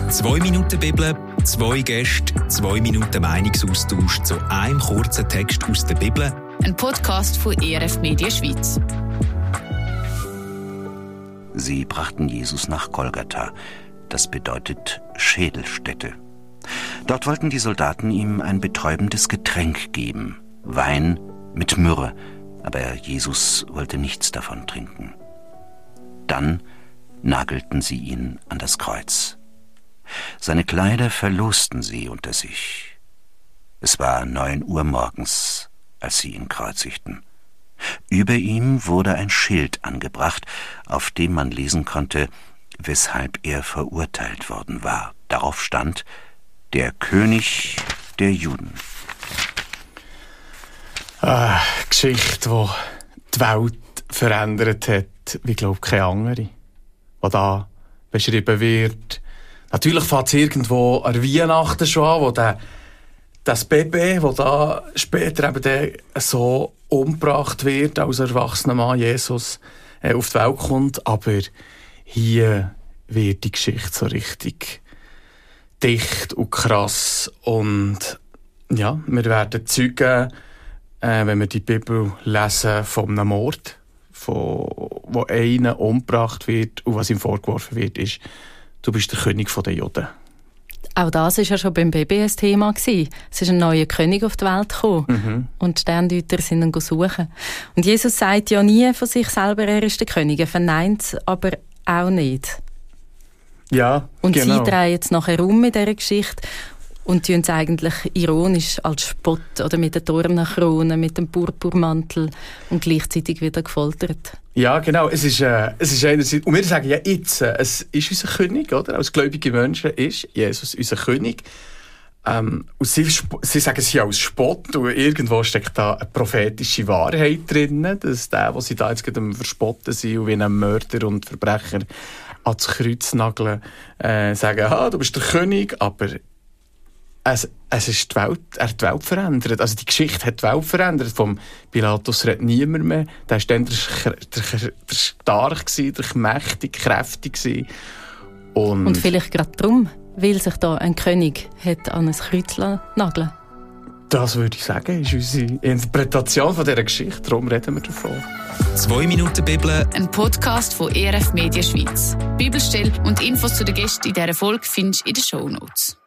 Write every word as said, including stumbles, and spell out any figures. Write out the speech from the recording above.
Zwei Minuten Bibel, zwei Gäste, zwei Minuten Meinungsaustausch zu einem kurzen Text aus der Bibel. Ein Podcast von E R F Media Schweiz. Sie brachten Jesus nach Golgatha. Das bedeutet Schädelstätte. Dort wollten die Soldaten ihm ein betäubendes Getränk geben. Wein mit Myrrhe. Aber Jesus wollte nichts davon trinken. Dann nagelten sie ihn an das Kreuz. Seine Kleider verlosten sie unter sich. Es war neun Uhr morgens, als sie ihn kreuzigten. Über ihm wurde ein Schild angebracht, auf dem man lesen konnte, weshalb er verurteilt worden war. Darauf stand: Der König der Juden. Eine Geschichte, die die Welt verändert hat, wie, glaube ich, keine andere. Was da beschrieben wird. Natürlich fängt es irgendwo an Weihnachten schon an, wo der, das Baby, das da später eben der so umgebracht wird, als erwachsener Mann Jesus, äh, auf die Welt kommt. Aber hier wird die Geschichte so richtig dicht und krass. Und ja, wir werden Zeugen, äh, wenn wir die Bibel lesen, von einem Mord, von, wo einer umgebracht wird und was ihm vorgeworfen wird, ist: Du bist der König der Juden. Auch das war ja schon beim Baby ein Thema. Es ist ein neuer König auf die Welt gekommen. Mhm. Und die Sterndeuter sind ihn suchen. Und Jesus sagt ja nie von sich selber, er ist der König. Er verneint es aber auch nicht. Ja, und genau. Sie drehen jetzt nachher um mit dieser Geschichte und tun es eigentlich ironisch als Spott oder mit der Dornenkrone, mit dem Purpurmantel und gleichzeitig wieder gefoltert. Ja, genau. Es ist, äh, es ist einerseits, und wir sagen ja jetzt, äh, es ist unser König, oder? Als gläubige Menschen ist Jesus unser König. Ähm, und sie, sie sagen es ja als Spott, und irgendwo steckt da eine prophetische Wahrheit drin, dass der, der sie da jetzt gerade am Verspotten sind und wie ein Mörder und Verbrecher ans Kreuz nageln, äh, sagen: ah, du bist der König, aber Es, es ist die Welt, er hat die Welt verändert. Also die Geschichte hat die Welt verändert. Vom Pilatus redet niemand mehr. Der war dann der, der, der stark, der mächtig, kräftig. Und, Und vielleicht gerade darum, weil sich da ein König hat an ein Kreuz nageln. Das würde ich sagen, ist unsere Interpretation von dieser Geschichte. Darum reden wir davon. Zwei Minuten Bibel. Ein Podcast von E R F Media Schweiz. Bibelstelle und Infos zu den Gästen in dieser Folge findest du in den Shownotes.